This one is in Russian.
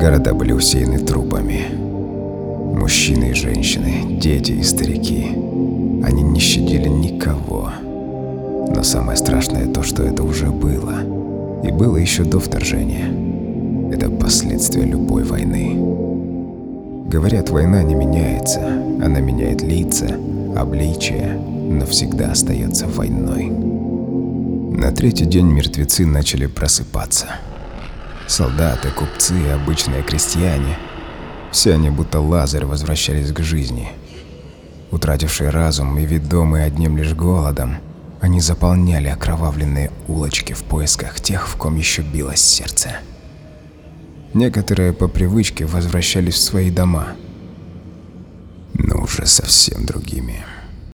Города были усеяны трупами. Мужчины и женщины, дети и старики. Они не щадили никого. Но самое страшное то, что это уже было. И было еще до вторжения. Это последствия любой войны. Говорят, война не меняется. Она меняет лица, обличия, но всегда остается войной. На третий день мертвецы начали просыпаться. Солдаты, купцы, обычные крестьяне. Все они будто лазеры возвращались к жизни. Утратившие разум и ведомые одним лишь голодом, они заполняли окровавленные улочки в поисках тех, в ком еще билось сердце. Некоторые по привычке возвращались в свои дома, но уже совсем другими.